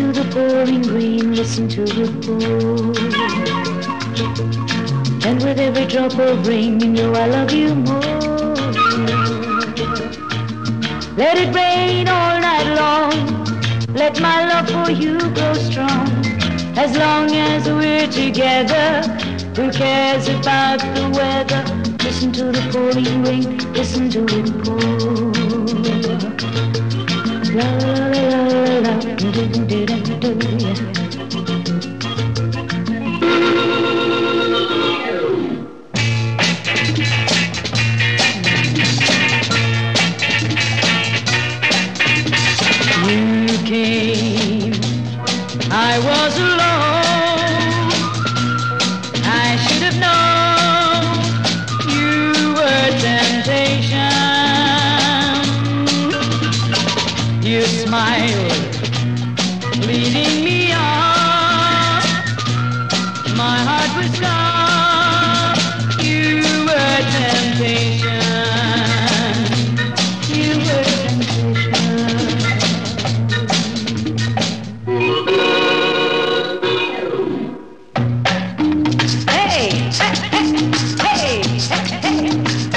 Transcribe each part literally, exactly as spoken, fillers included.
to the pouring rain, listen to it pour. And with every drop of rain, you know I love you more. Let it rain all night long, let my love for you grow strong. As long as we're together, who cares about the weather? Listen to the pouring rain, listen to it pour. La la la la la, do do do do do, yeah. You came, I was alone. I should have known you were temptation. You smiled, leading me on. My heart was gone. You were temptation. You were temptation. Hey, hey, hey, hey, hey.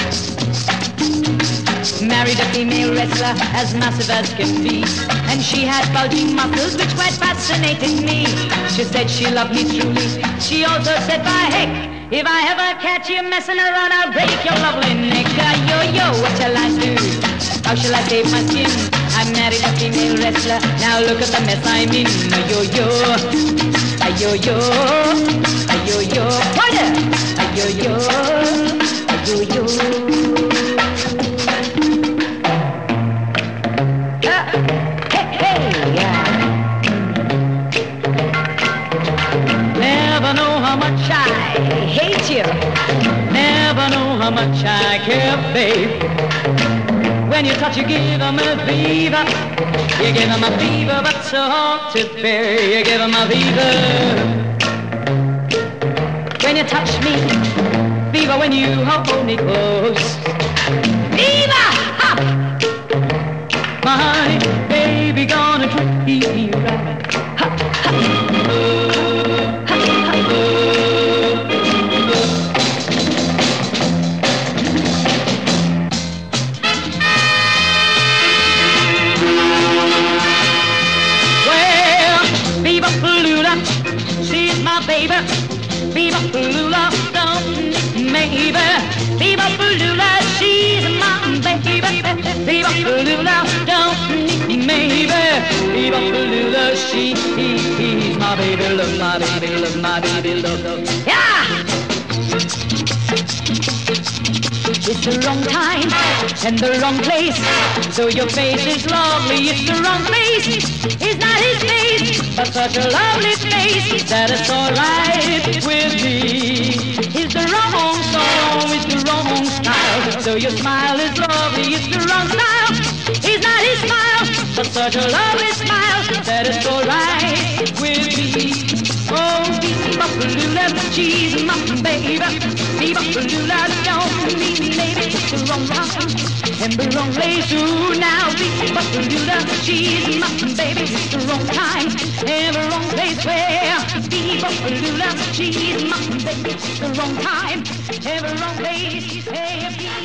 Married a female wrestler as massive as can be, and she had bulging muscles which quite fascinated me. She said she loved me truly. She also said, by heck, if I ever catch you messing around, I'll break your lovely neck. Uh, yo, yo, what shall I do? How shall I save my skin? I married a female wrestler. Now look at the mess I'm in. Uh, yo, yo, uh, yo, yo, uh, yo, yo, pointer. Uh, yo, yo, uh, yo, yo. Never know how much I hate you. Never know how much I care, babe. When you touch, you give 'em a fever. You give 'em a fever, but so hard to bear. You give 'em a fever. When you touch me, fever when you hold me close. Fever! Ha! My honey, baby, gonna treat me right. Ha, ha. She's my baby, Viva Palula, don't maybe. Viva Palula, she's my baby, Viva Palula, don't maybe. Viva Palula, she's my baby, love my baby, love my baby, love, love. Yeah! It's the wrong time and the wrong place. So your face is lovely, it's the wrong place. It's not his face, but such a lovely face that it's alright with me. It's the wrong song, it's the wrong style. So your smile is lovely, it's the wrong style. It's not his smile, but such a lovely smile that it's alright with me. Oh, Viva Palula, she's my baby. Viva Palula, don't mean maybe it's the wrong time and the wrong place. Ooh, now Viva Palula, she's my baby. It's the wrong time and the wrong place. Where Viva Palula, she's my baby. It's the wrong time and the wrong place. Hey,